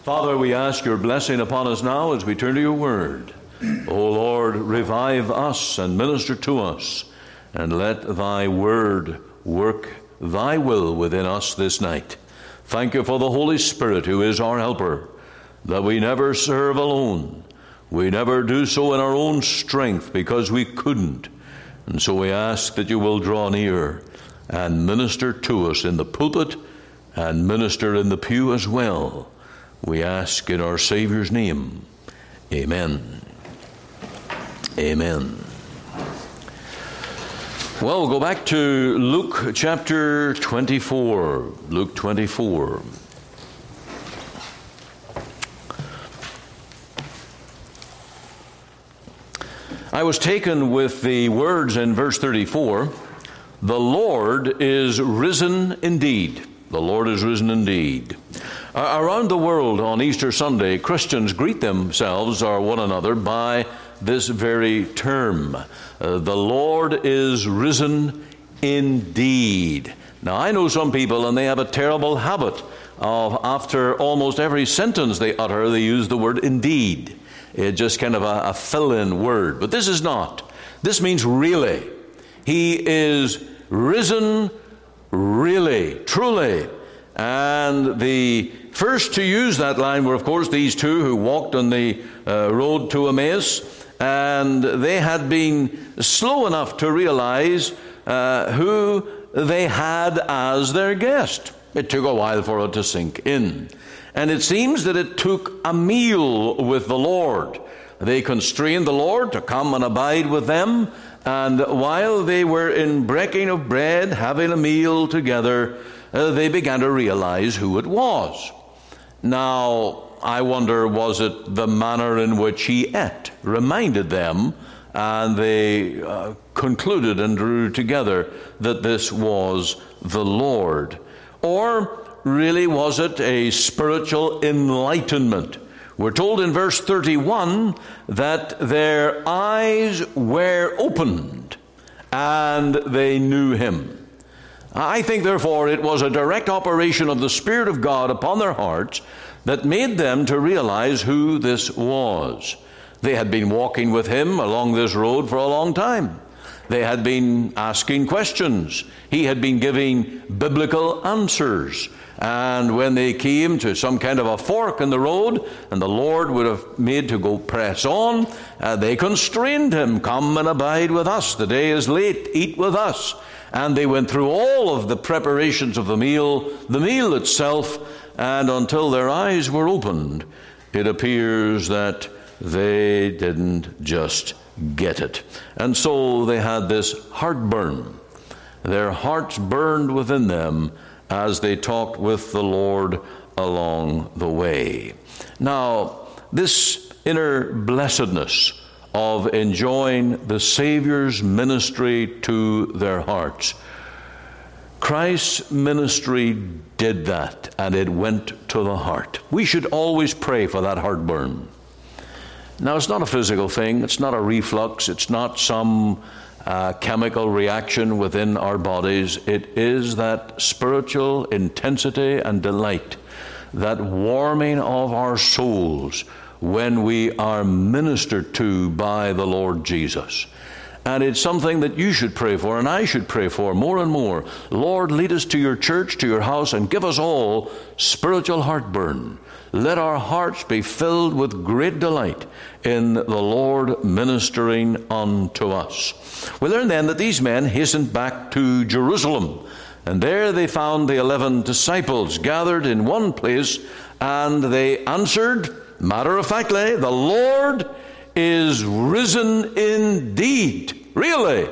Father, we ask your blessing upon us now as we turn to your word. O Lord, revive us and minister to us, and let thy word work thy will within us this night. Thank you for the Holy Spirit who is our helper, that we never serve alone. We never do so in our own strength because we couldn't. And so we ask that you will draw near and minister to us in the pulpit and minister in the pew as well. We ask in our Savior's name. Amen. Amen. Well, we'll go back to Luke chapter 24. Luke 24. I was taken with the words in verse 34, "The Lord is risen indeed." The Lord is risen indeed. Around the world on Easter Sunday, Christians greet themselves or one another by this very term. The Lord is risen indeed. Now, I know some people, and they have a terrible habit of, after almost every sentence they utter, they use the word indeed. It's just kind of a fill-in word. But this is not. This means really. He is risen really, truly. And the first to use that line were, of course, these two who walked on the road to Emmaus. And they had been slow enough to realize who they had as their guest. It took a while for it to sink in. And it seems that it took a meal with the Lord. They constrained the Lord to come and abide with them. And while they were in breaking of bread, having a meal together, they began to realize who it was. Now, I wonder, was it the manner in which he ate reminded them, and they concluded and drew together that this was the Lord? Or really was it a spiritual enlightenment? We're told in verse 31 that their eyes were opened and they knew him. I think, therefore, it was a direct operation of the Spirit of God upon their hearts that made them to realize who this was. They had been walking with him along this road for a long time. They had been asking questions. He had been giving biblical answers. And when they came to some kind of a fork in the road, and the Lord would have made to go press on, they constrained him, "Come and abide with us. The day is late. Eat with us." And they went through all of the preparations of the meal itself, and until their eyes were opened, it appears that they didn't just get it. And so they had this heartburn. Their hearts burned within them as they talked with the Lord along the way. Now, this inner blessedness of enjoying the Savior's ministry to their hearts, Christ's ministry did that, and it went to the heart. We should always pray for that heartburn. Now, it's not a physical thing. It's not a reflux. It's not some chemical reaction within our bodies. It is that spiritual intensity and delight, that warming of our souls when we are ministered to by the Lord Jesus. And it's something that you should pray for, and I should pray for more and more. Lord, lead us to your church, to your house, and give us all spiritual heartburn. Let our hearts be filled with great delight in the Lord ministering unto us. We learn then that these men hastened back to Jerusalem, and there they found the 11 disciples gathered in one place, and they answered, matter-of-factly, "The Lord is risen indeed," really,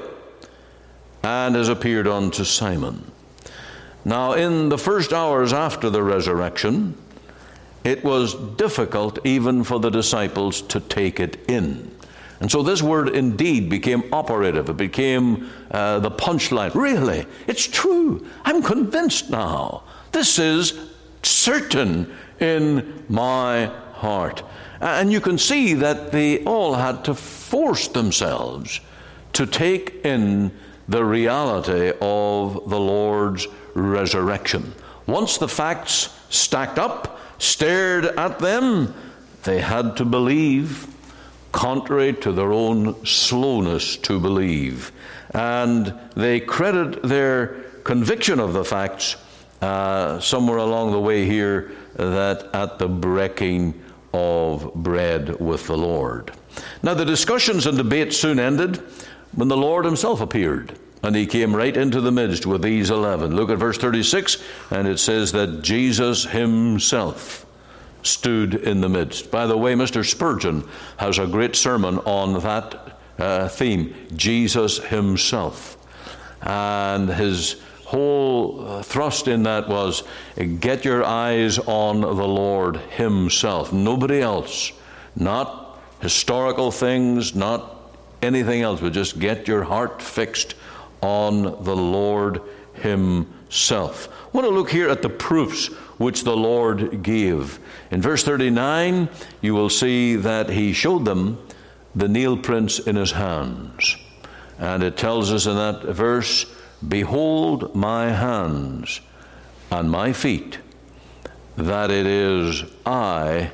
and has appeared unto Simon. Now, in the first hours after the resurrection, it was difficult even for the disciples to take it in. And so this word indeed became operative. It became the punchline. Really, it's true. I'm convinced now. This is certain in my heart. And you can see that they all had to force themselves to take in the reality of the Lord's resurrection. Once the facts stacked up, stared at them, they had to believe, contrary to their own slowness to believe. And they credit their conviction of the facts somewhere along the way here, that at the breaking of bread with the Lord. Now the discussions and debates soon ended when the Lord himself appeared, and he came right into the midst with these 11. Look at verse 36, and it says that Jesus himself stood in the midst. By the way, Mr. Spurgeon has a great sermon on that theme, Jesus himself. And his whole thrust in that was, get your eyes on the Lord himself, nobody else, not historical things, not anything else, but just get your heart fixed on the Lord himself. I want to look here at the proofs which the Lord gave. In verse 39, you will see that he showed them the nail prints in his hands. And it tells us in that verse, behold my hands and my feet, that it is I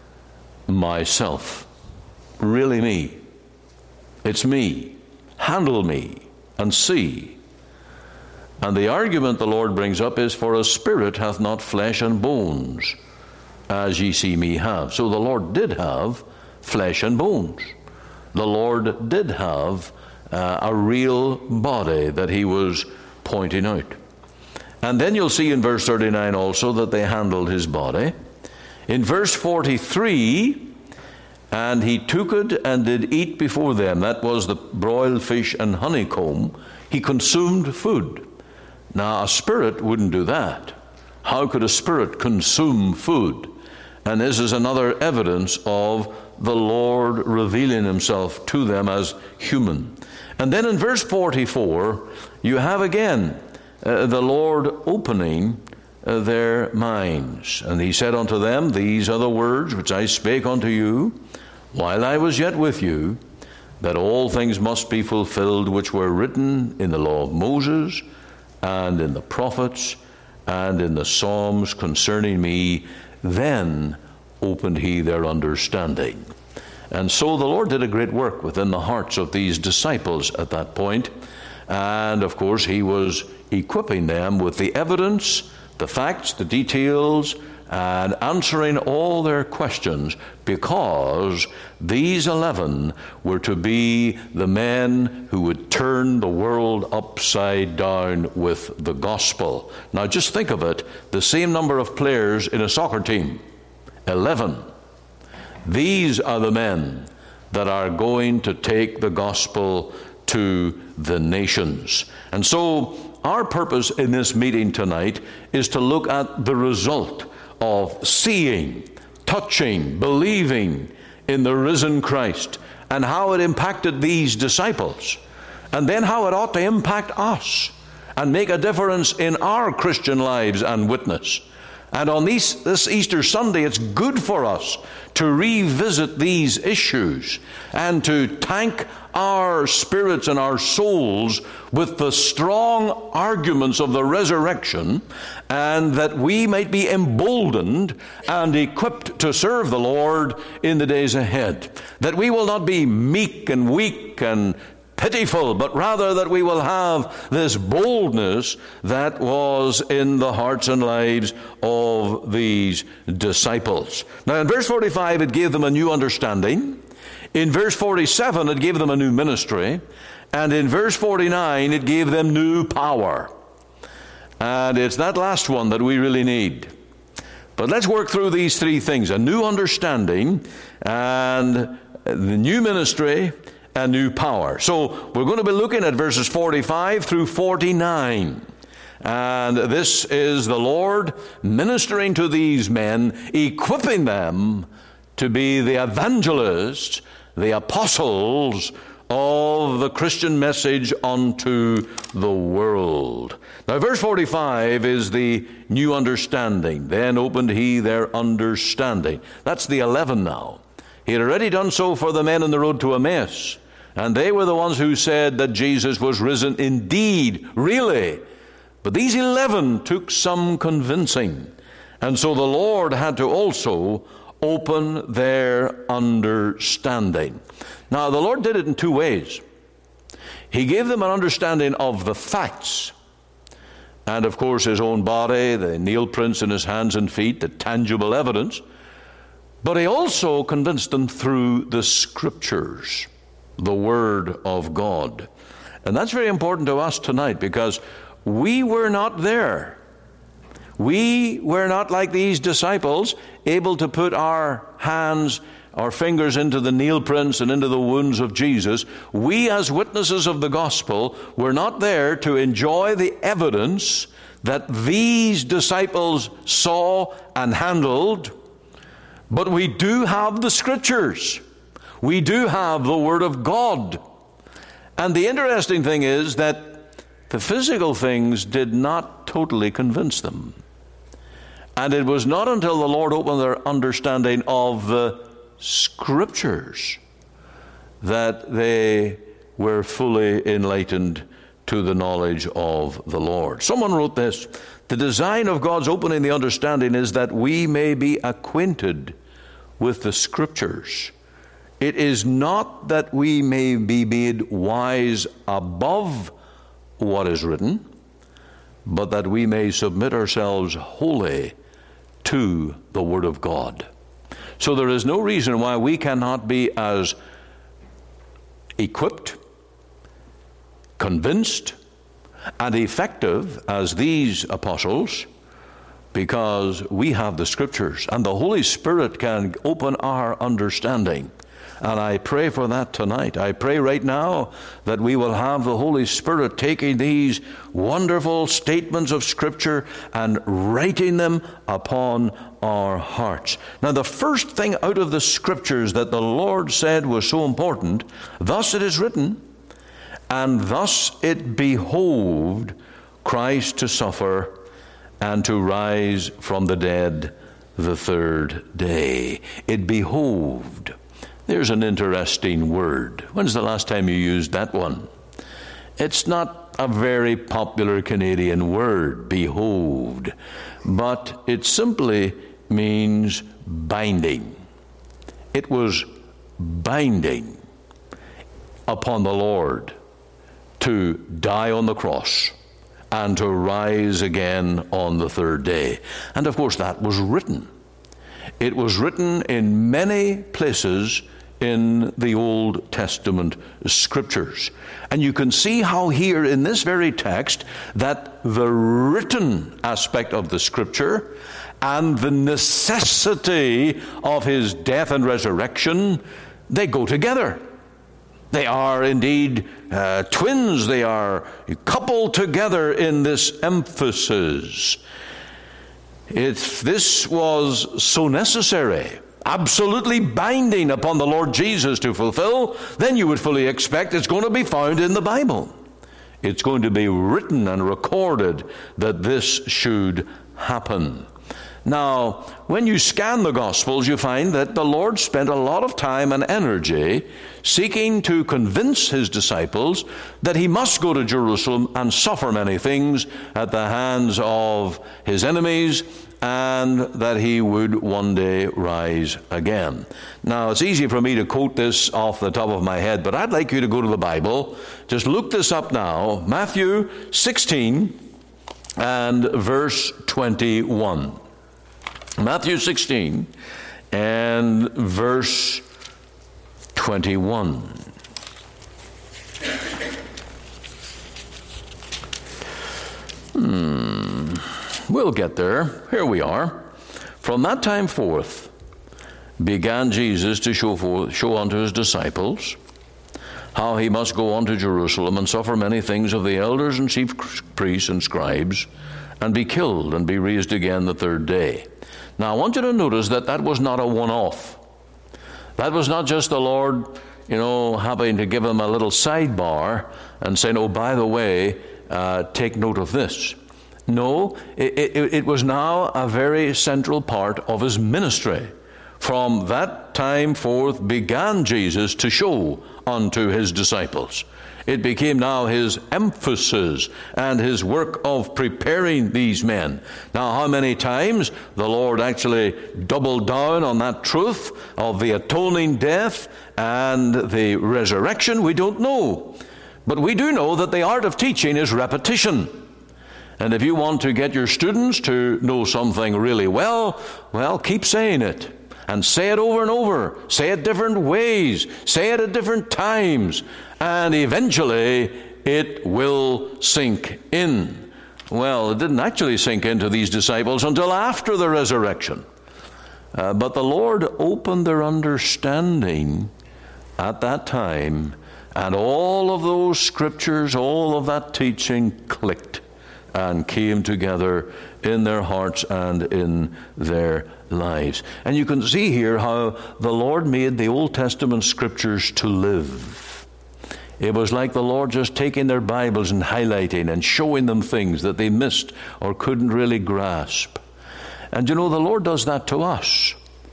myself. Really me. It's me. Handle me and see. And the argument the Lord brings up is, for a spirit hath not flesh and bones, as ye see me have. So the Lord did have flesh and bones. The Lord did have a real body that he was pointing out. And then you'll see in verse 39 also that they handled his body. In verse 43, and he took it and did eat before them. That was the broiled fish and honeycomb. He consumed food. Now a spirit wouldn't do that. How could a spirit consume food? And this is another evidence of the Lord revealing himself to them as human. And then in verse 44, you have again the Lord opening their minds. And he said unto them, these are the words which I spake unto you while I was yet with you, that all things must be fulfilled which were written in the law of Moses, and in the prophets, and in the Psalms concerning me. Then opened he their understanding. And so the Lord did a great work within the hearts of these disciples at that point. And of course he was equipping them with the evidence, the facts, the details, and answering all their questions, because these 11 were to be the men who would turn the world upside down with the gospel. Now just think of it, the same number of players in a soccer team, 11. These are the men that are going to take the gospel to the nations. And so our purpose in this meeting tonight is to look at the result of seeing, touching, believing in the risen Christ, and how it impacted these disciples, and then how it ought to impact us and make a difference in our Christian lives and witness. And on this Easter Sunday, it's good for us to revisit these issues and to tank our spirits and our souls with the strong arguments of the resurrection, and that we might be emboldened and equipped to serve the Lord in the days ahead. That we will not be meek and weak and pitiful, but rather that we will have this boldness that was in the hearts and lives of these disciples. Now in verse 45 it gave them a new understanding. In verse 47 it gave them a new ministry. And in verse 49 it gave them new power. And it's that last one that we really need. But let's work through these three things: a new understanding, and the new ministry, and new power. So we're going to be looking at verses 45 through 49. And this is the Lord ministering to these men, equipping them to be the evangelists, the apostles of the Christian message unto the world. Now verse 45 is the new understanding. Then opened he their understanding. That's the 11 now. He had already done so for the men on the road to Emmaus. And they were the ones who said that Jesus was risen indeed, really. But these 11 took some convincing. And so the Lord had to also open their understanding. Now, the Lord did it in two ways. He gave them an understanding of the facts, and of course his own body, the nail prints in his hands and feet, the tangible evidence. But he also convinced them through the Scriptures, the Word of God. And that's very important to us tonight, because we were not there. We were not like these disciples, able to put our hands, our fingers into the nail prints and into the wounds of Jesus. We, as witnesses of the gospel, were not there to enjoy the evidence that these disciples saw and handled, but we do have the Scriptures. We do have the Word of God. And the interesting thing is that the physical things did not totally convince them. And it was not until the Lord opened their understanding of the Scriptures that they were fully enlightened to the knowledge of the Lord. Someone wrote this: the design of God's opening the understanding is that we may be acquainted with the Scriptures. It is not that we may be made wise above what is written, but that we may submit ourselves wholly to the Word of God. So there is no reason why we cannot be as equipped, convinced, and effective as these apostles, because we have the Scriptures, and the Holy Spirit can open our understanding. And I pray for that tonight. I pray right now that we will have the Holy Spirit taking these wonderful statements of Scripture and writing them upon our hearts. Now, the first thing out of the Scriptures that the Lord said was so important: thus it is written, and thus it behoved Christ to suffer and to rise from the dead the third day. It behoved. There's an interesting word. When's the last time you used that one? It's not a very popular Canadian word, behoved, but it simply means binding. It was binding upon the Lord to die on the cross and to rise again on the third day. And of course that was written. It was written in many places in the Old Testament Scriptures. And you can see how here in this very text that the written aspect of the Scripture and the necessity of his death and resurrection, they go together. They are indeed twins. They are coupled together in this emphasis. If this was so necessary, absolutely binding upon the Lord Jesus to fulfill, then you would fully expect it's going to be found in the Bible. It's going to be written and recorded that this should happen. Now, when you scan the Gospels, you find that the Lord spent a lot of time and energy seeking to convince his disciples that he must go to Jerusalem and suffer many things at the hands of his enemies, and that he would one day rise again. Now, it's easy for me to quote this off the top of my head, but I'd like you to go to the Bible. Just look this up now. Matthew 16 and verse 21. Matthew 16 and verse 21. We'll get there. Here we are. From that time forth began Jesus to show unto his disciples how he must go on to Jerusalem and suffer many things of the elders and chief priests and scribes, and be killed and be raised again the third day. Now, I want you to notice that that was not a one-off. That was not just the Lord, having to give him a little sidebar and saying, oh, by the way, take note of this. No, it was now a very central part of his ministry. From that time forth began Jesus to show unto his disciples. It became now his emphasis and his work of preparing these men. Now, how many times the Lord actually doubled down on that truth of the atoning death and the resurrection, we don't know. But we do know that the art of teaching is repetition. And if you want to get your students to know something really well, keep saying it. And say it over and over. Say it different ways. Say it at different times. And eventually it will sink in. Well, it didn't actually sink into these disciples until after the resurrection. But the Lord opened their understanding at that time, and all of those scriptures, all of that teaching clicked and came together in their hearts and in their lives. And you can see here how the Lord made the Old Testament scriptures to live. It was like the Lord just taking their Bibles and highlighting and showing them things that they missed or couldn't really grasp. And you know, the Lord does that to us.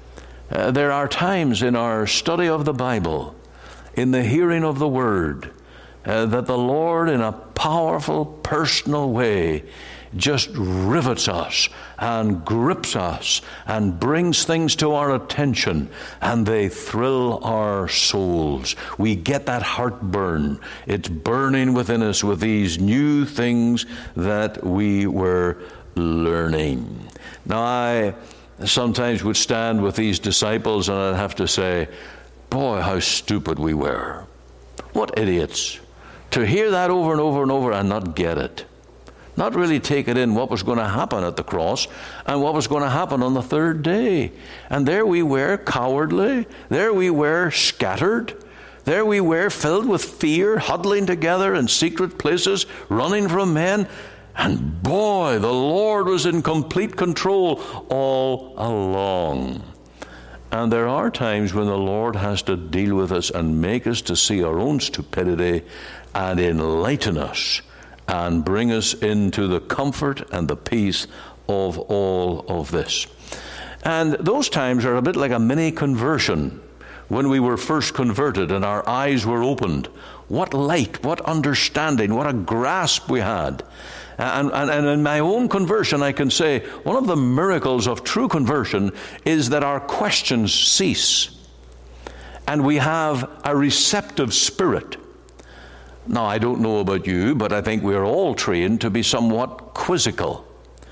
There are times in our study of the Bible, in the hearing of the Word, that the Lord, in a powerful, personal way, just rivets us and grips us and brings things to our attention, and they thrill our souls. We get that heartburn. It's burning within us with these new things that we were learning. Now, I sometimes would stand with these disciples and I'd have to say, boy, how stupid we were. What idiots. To hear that over and over and over and not get it. Not really take it in what was going to happen at the cross and what was going to happen on the third day. And there we were, cowardly. There we were, scattered. There we were, filled with fear, huddling together in secret places, running from men. And boy, the Lord was in complete control all along. And there are times when the Lord has to deal with us and make us to see our own stupidity and enlighten us and bring us into the comfort and the peace of all of this. And those times are a bit like a mini conversion. When we were first converted and our eyes were opened, what light, what understanding, what a grasp we had. And in my own conversion, I can say one of the miracles of true conversion is that our questions cease and we have a receptive spirit. Now, I don't know about you, but I think we're all trained to be somewhat quizzical.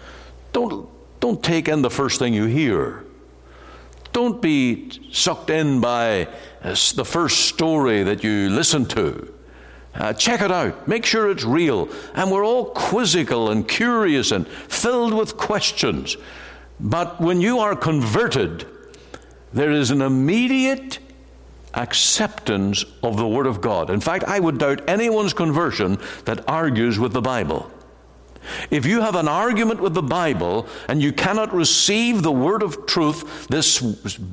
Don't take in the first thing you hear. Don't be sucked in by the first story that you listen to. Check it out. Make sure it's real. And we're all quizzical and curious and filled with questions. But when you are converted, there is an immediate acceptance of the Word of God. In fact, I would doubt anyone's conversion that argues with the Bible. If you have an argument with the Bible and you cannot receive the word of truth, this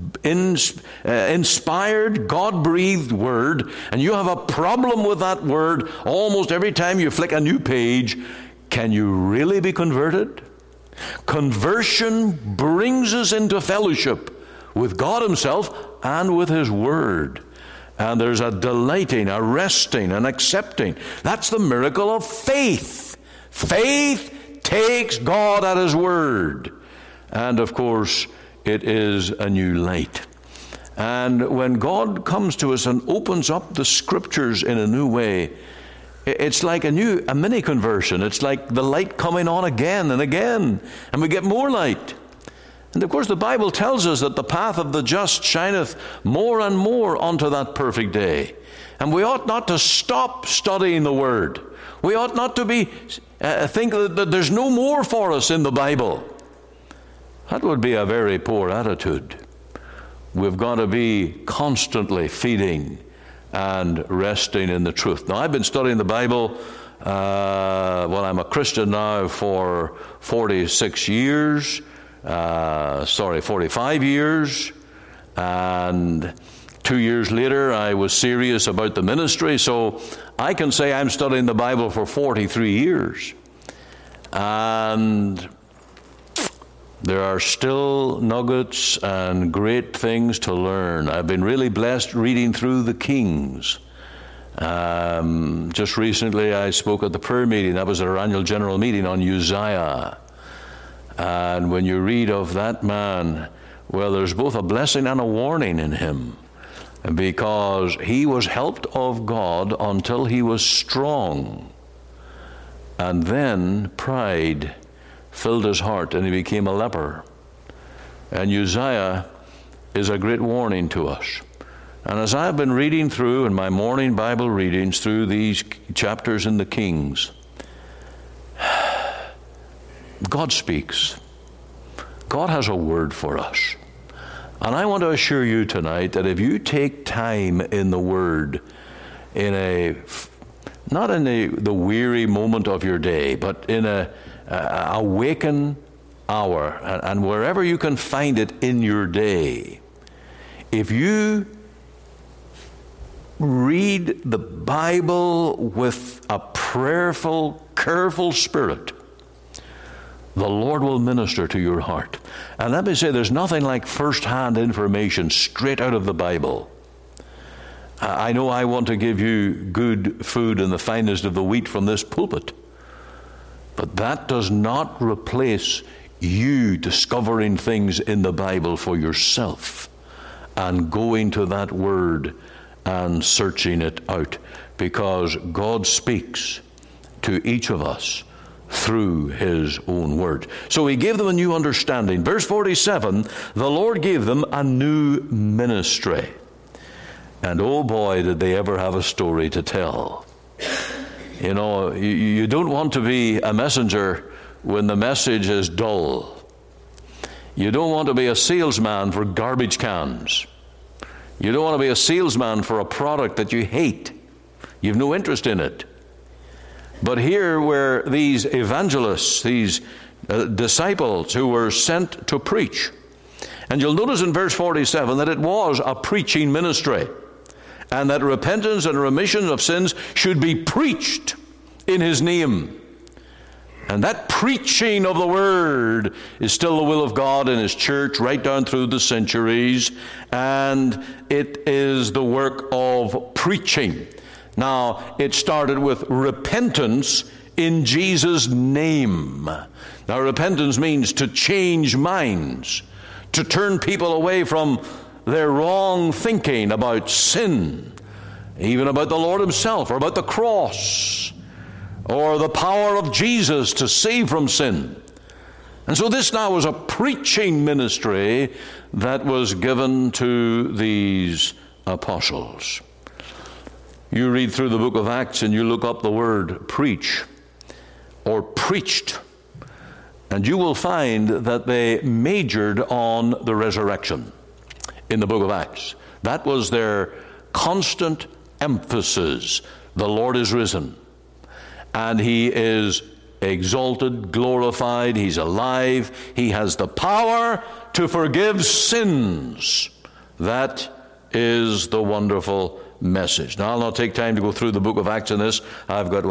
inspired, God-breathed word, and you have a problem with that word almost every time you flick a new page, can you really be converted? Conversion brings us into fellowship with God Himself and with His Word. And there's a delighting, a resting, an accepting. That's the miracle of faith. Faith takes God at His word. And of course, it is a new light. And when God comes to us and opens up the scriptures in a new way, it's like a mini conversion. It's like the light coming on again and again. And we get more light. And of course, the Bible tells us that the path of the just shineth more and more unto that perfect day. And we ought not to stop studying the Word. We ought not to be think that there's no more for us in the Bible. That would be a very poor attitude. We've got to be constantly feeding and resting in the truth. Now, I've been studying the Bible, I'm a Christian now for 45 years. And 2 years later, I was serious about the ministry, so I can say I'm studying the Bible for 43 years. And There are still nuggets and great things to learn. I've been really blessed reading through the Kings. Just recently I spoke at the prayer meeting. That was our annual general meeting on Uzziah. And when you read of that man, well, there's both a blessing and a warning in him, because he was helped of God until he was strong. And then pride filled his heart and he became a leper. And Uzziah is a great warning to us. And as I've been reading through in my morning Bible readings through these chapters in the Kings, God speaks. God has a word for us. And I want to assure you tonight that if you take time in the Word, not in the weary moment of your day, but in a awaken hour, and wherever you can find it in your day, if you read the Bible with a prayerful, careful spirit, the Lord will minister to your heart. And let me say, there's nothing like first-hand information straight out of the Bible. I know I want to give you good food and the finest of the wheat from this pulpit, but that does not replace you discovering things in the Bible for yourself and going to that Word and searching it out, because God speaks to each of us through His own Word. So He gave them a new understanding. Verse 47, the Lord gave them a new ministry. And oh boy, did they ever have a story to tell. You know, you don't want to be a messenger when the message is dull. You don't want to be a salesman for garbage cans. You don't want to be a salesman for a product that you hate. You have no interest in it. But here were these evangelists, these disciples who were sent to preach. And you'll notice in verse 47 that it was a preaching ministry, and that repentance and remission of sins should be preached in His name. And that preaching of the Word is still the will of God in His church right down through the centuries, and it is the work of preaching. Now, it started with repentance in Jesus' name. Now, repentance means to change minds, to turn people away from their wrong thinking about sin, even about the Lord Himself, or about the cross, or the power of Jesus to save from sin. And so this now was a preaching ministry that was given to these apostles. You read through the book of Acts and you look up the word preach or preached, and you will find that they majored on the resurrection in the book of Acts. That was their constant emphasis. The Lord is risen, and He is exalted, glorified, He's alive, He has the power to forgive sins. That is the wonderful message. Now, I'll not take time to go through the book of Acts in this. I've got,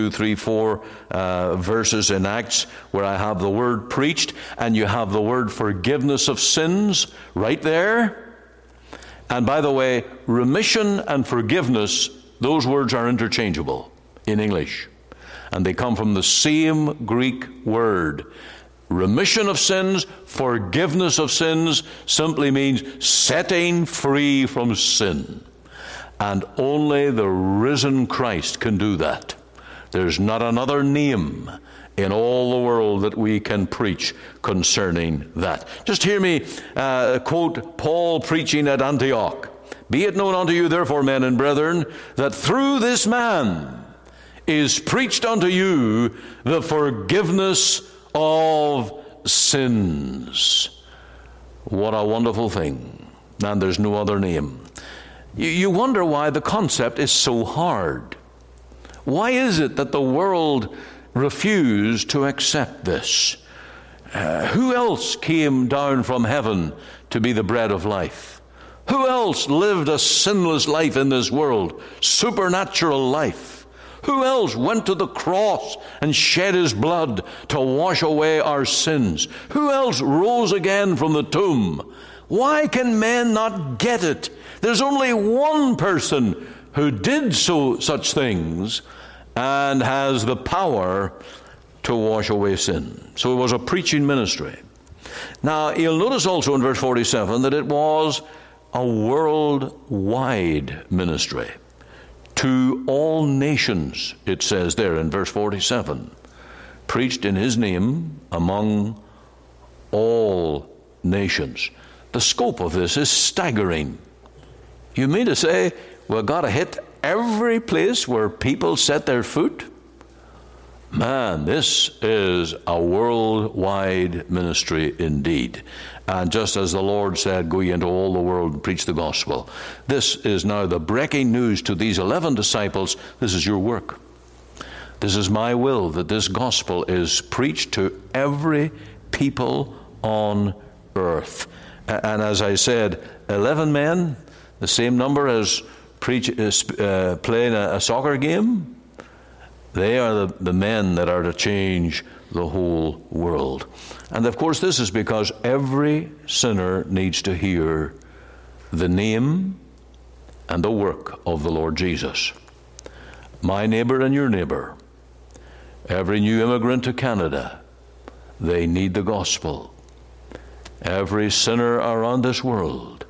4 verses in Acts where I have the word preached, and you have the word forgiveness of sins right there. And by the way, remission and forgiveness, those words are interchangeable in English. And they come from the same Greek word. Remission of sins, forgiveness of sins simply means setting free from sin. And only the risen Christ can do that. There's not another name in all the world that we can preach concerning that. Just hear me quote Paul preaching at Antioch. Be it known unto you, therefore, men and brethren, that through this man is preached unto you the forgiveness of sins. What a wonderful thing. And there's no other name. You wonder why the concept is so hard. Why is it that the world refused to accept this? Who else came down from heaven to be the bread of life? Who else lived a sinless life in this world? Supernatural life. Who else went to the cross and shed his blood to wash away our sins? Who else rose again from the tomb? Why can men not get it? There's only one person who did such things and has the power to wash away sin. So it was a preaching ministry. Now, you'll notice also in verse 47 that it was a worldwide ministry. To all nations, it says there in verse 47. Preached in his name among all nations. The scope of this is staggering. You mean to say we've got to hit every place where people set their foot? Man, this is a worldwide ministry indeed. And just as the Lord said, go ye into all the world and preach the gospel. This is now the breaking news to these 11 disciples. This is your work. This is my will, that this gospel is preached to every people on earth. And as I said, 11 men, the same number as playing a soccer game. They are the men that are to change the whole world. And of course, this is because every sinner needs to hear the name and the work of the Lord Jesus. My neighbor and your neighbor, every new immigrant to Canada, they need the gospel. Every sinner around this world,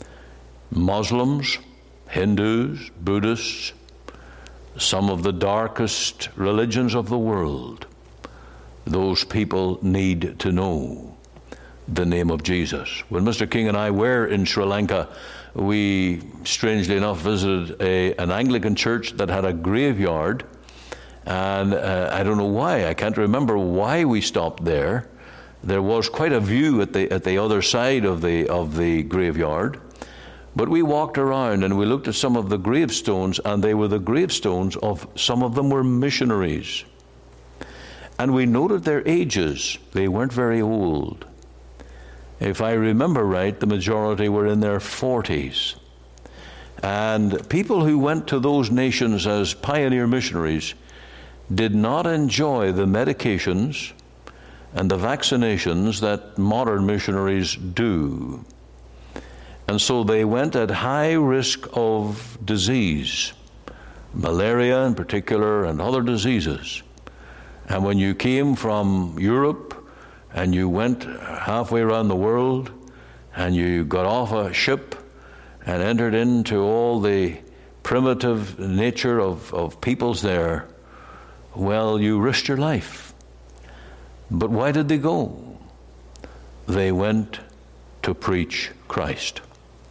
Muslims, Hindus, Buddhists, some of the darkest religions of the world, those people need to know the name of Jesus. When Mr. King and I were in Sri Lanka, we, strangely enough, visited an Anglican church that had a graveyard. And I don't know why. I can't remember why we stopped there. There was quite a view at the other side of the graveyard. But we walked around and we looked at some of the gravestones, and they were the gravestones of, some of them were missionaries. And we noted their ages. They weren't very old. If I remember right, the majority were in their 40s. And people who went to those nations as pioneer missionaries did not enjoy the medications and the vaccinations that modern missionaries do. And so they went at high risk of disease, malaria in particular, and other diseases. And when you came from Europe and you went halfway around the world and you got off a ship and entered into all the primitive nature of peoples there, well, you risked your life. But why did they go? They went to preach Christ.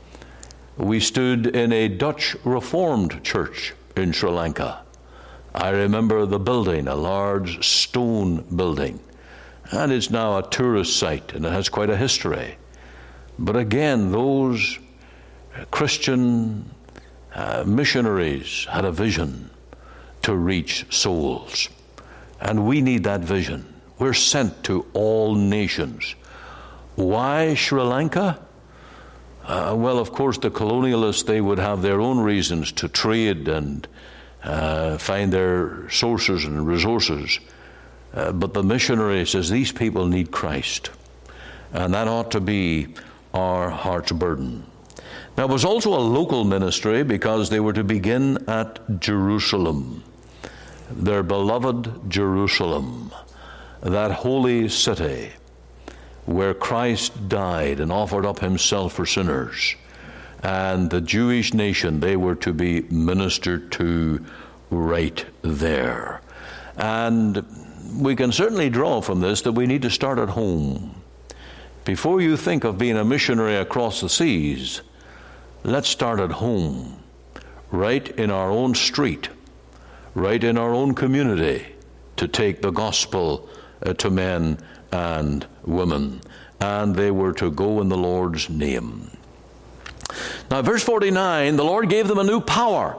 We stood in a Dutch Reformed church in Sri Lanka. I remember the building, a large stone building, and it's now a tourist site, and it has quite a history. But again, those Christian missionaries had a vision to reach souls, and we need that vision. We're sent to all nations. Why Sri Lanka? Well, of course, the colonialists, they would have their own reasons to trade and find their sources and resources. But the missionary says these people need Christ. And that ought to be our heart's burden. Now, it was also a local ministry because they were to begin at Jerusalem, their beloved Jerusalem, that holy city where Christ died and offered up himself for sinners. And the Jewish nation, they were to be ministered to right there. And we can certainly draw from this that we need to start at home. Before you think of being a missionary across the seas, let's start at home, right in our own street, right in our own community, to take the gospel to men and women. And they were to go in the Lord's name. Now, verse 49, the Lord gave them a new power.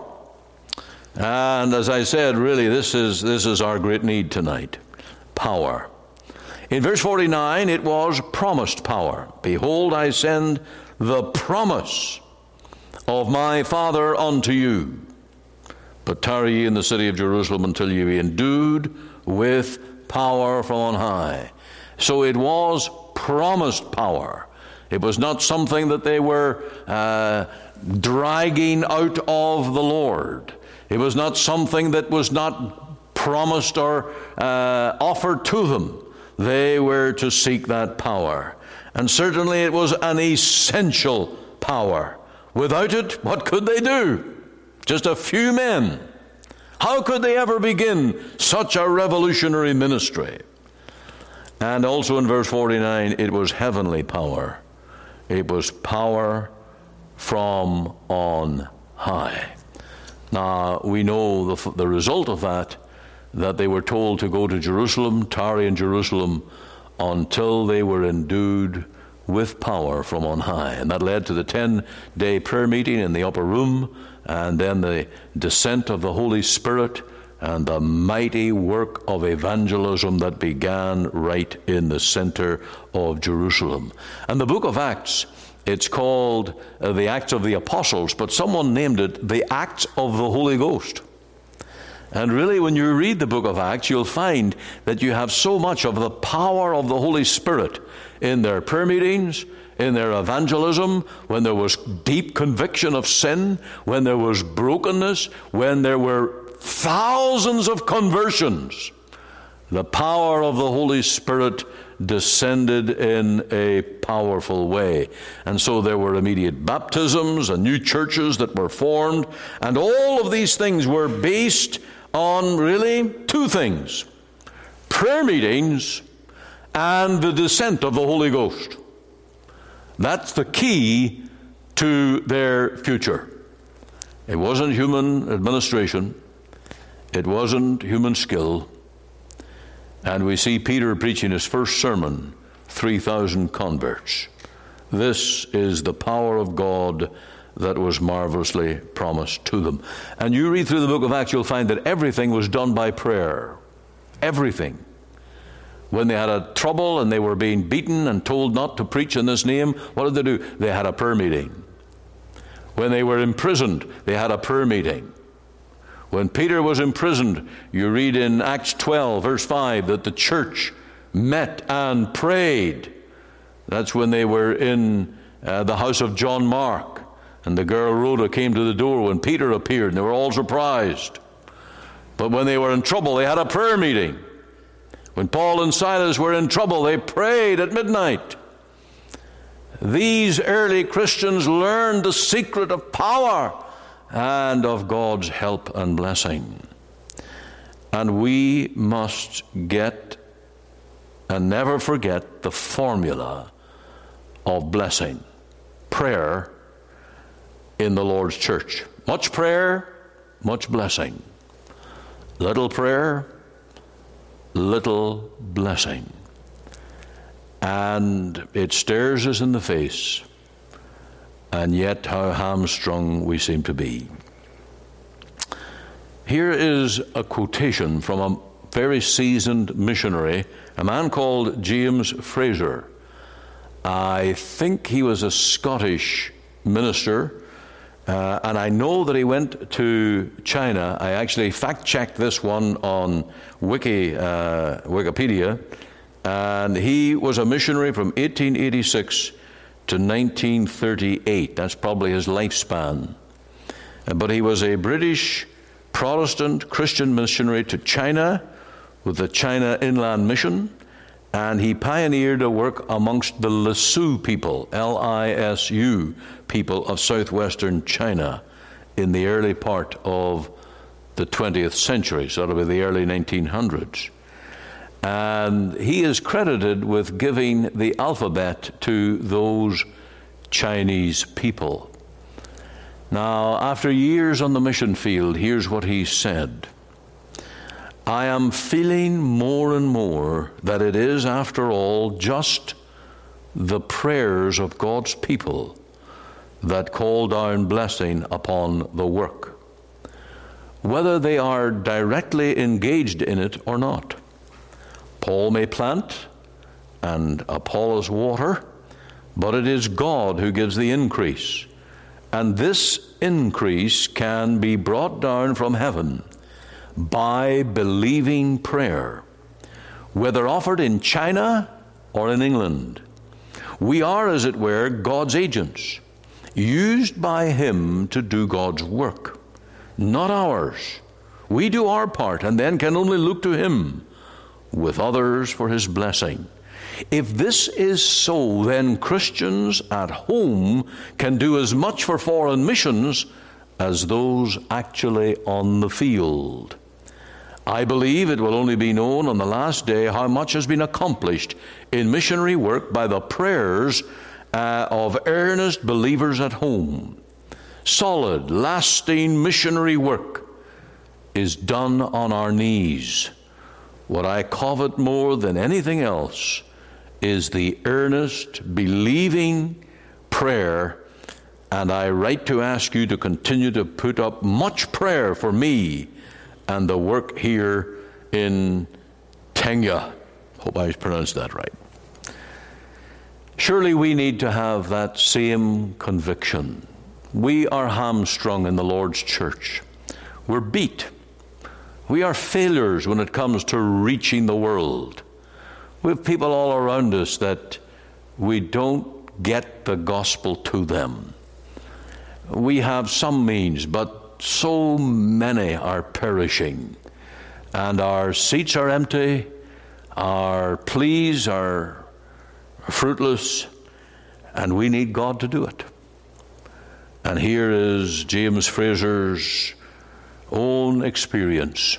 And as I said, really, this is our great need tonight. Power. In verse 49, it was promised power. Behold, I send the promise of my Father unto you. But tarry ye in the city of Jerusalem until ye be endued with power from on high. So it was promised power. It was not something that they were dragging out of the Lord. It was not something that was not promised or offered to them. They were to seek that power. And certainly it was an essential power. Without it, what could they do? Just a few men. How could they ever begin such a revolutionary ministry? And also in verse 49, it was heavenly power. It was power from on high. Now, we know the result of that they were told to go to Jerusalem, tarry in Jerusalem, until they were endued with power from on high. And that led to the 10-day prayer meeting in the upper room, and then the descent of the Holy Spirit, and the mighty work of evangelism that began right in the center of Jerusalem. And the book of Acts, it's called the Acts of the Apostles, but someone named it the Acts of the Holy Ghost. And really, when you read the book of Acts, you'll find that you have so much of the power of the Holy Spirit in their prayer meetings, in their evangelism, when there was deep conviction of sin, when there was brokenness, when there were thousands of conversions. The power of the Holy Spirit descended in a powerful way. And so there were immediate baptisms and new churches that were formed. And all of these things were based on really two things: prayer meetings and the descent of the Holy Ghost. That's the key to their future. It wasn't human administration. It wasn't human skill. And we see Peter preaching his first sermon, 3,000 converts. This is the power of God that was marvelously promised to them. And you read through the book of Acts, you'll find that everything was done by prayer. Everything. When they had a trouble and they were being beaten and told not to preach in this name, what did they do? They had a prayer meeting. When they were imprisoned, they had a prayer meeting. When Peter was imprisoned, you read in Acts 12, verse 5, that the church met and prayed. That's when they were in the house of John Mark, and the girl Rhoda came to the door when Peter appeared, and they were all surprised. But when they were in trouble, they had a prayer meeting. When Paul and Silas were in trouble, they prayed at midnight. These early Christians learned the secret of power and of God's help and blessing. And we must get and never forget the formula of blessing. Prayer in the Lord's church. Much prayer, much blessing. Little prayer, little blessing. And it stares us in the face. And yet how hamstrung we seem to be. Here is a quotation from a very seasoned missionary, a man called James Fraser. I think he was a Scottish minister, and I know that he went to China. I actually fact-checked this one on Wikipedia, and he was a missionary from 1886 to 1938. That's probably his lifespan. But he was a British Protestant Christian missionary to China with the China Inland Mission, and he pioneered a work amongst the Lisu people, L-I-S-U people of southwestern China in the early part of the 20th century, sort of in the early 1900s. And he is credited with giving the alphabet to those Chinese people. Now, after years on the mission field, here's what he said. I am feeling more and more that it is, after all, just the prayers of God's people that call down blessing upon the work, whether they are directly engaged in it or not. Paul may plant and Apollos water, but it is God who gives the increase. And this increase can be brought down from heaven by believing prayer, whether offered in China or in England. We are, as it were, God's agents, used by Him to do God's work, not ours. We do our part and then can only look to Him with others for His blessing. If this is so, then Christians at home can do as much for foreign missions as those actually on the field. I believe it will only be known on the last day how much has been accomplished in missionary work by the prayers of earnest believers at home. Solid, lasting missionary work is done on our knees. What I covet more than anything else is the earnest, believing prayer, and I write to ask you to continue to put up much prayer for me and the work here in Tengya. Hope I pronounced that right. Surely we need to have that same conviction. We are hamstrung in the Lord's church. We're beat. We are failures when it comes to reaching the world. We have people all around us that we don't get the gospel to them. We have some means, but so many are perishing. And our seats are empty, our pleas are fruitless, and we need God to do it. And here is James Fraser's own experience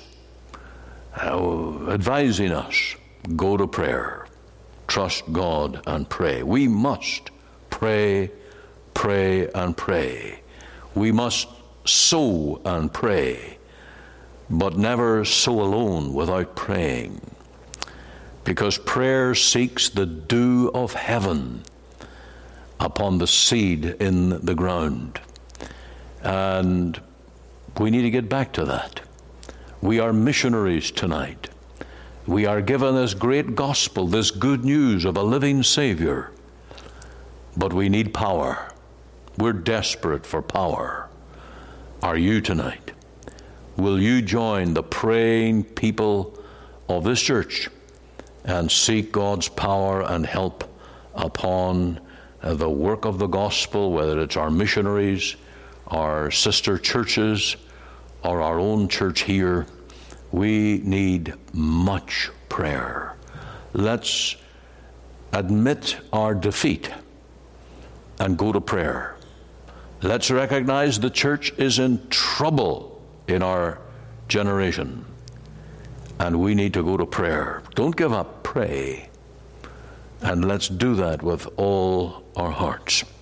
advising us. Go to prayer. Trust God and pray. We must pray, pray, and pray. We must sow and pray, but never sow alone without praying. Because prayer seeks the dew of heaven upon the seed in the ground. And we need to get back to that. We are missionaries tonight. We are given this great gospel, this good news of a living Savior. But we need power. We're desperate for power. Are you tonight? Will you join the praying people of this church and seek God's power and help upon the work of the gospel, whether it's our missionaries, our sister churches, or our own church here? We need much prayer. Let's admit our defeat and go to prayer. Let's recognize the church is in trouble in our generation, and we need to go to prayer. Don't give up, pray. And let's do that with all our hearts.